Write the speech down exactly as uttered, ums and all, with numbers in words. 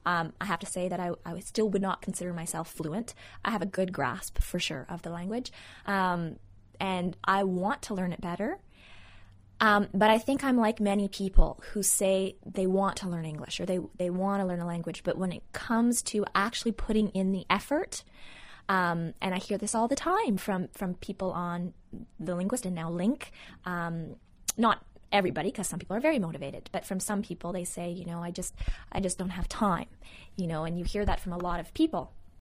Um, I have to say that I, I still would not consider myself fluent. I have a good grasp, for sure, of the language. Um, and I want to learn it better. Um, but I think I'm like many people who say they want to learn English or they, they want to learn a language, but when it comes to actually putting in the effort, um, and I hear this all the time from, from people on The Linguist and now Link, um, not everybody, because some people are very motivated, but from some people they say, you know, I just I just don't have time, you know, and you hear that from a lot of people.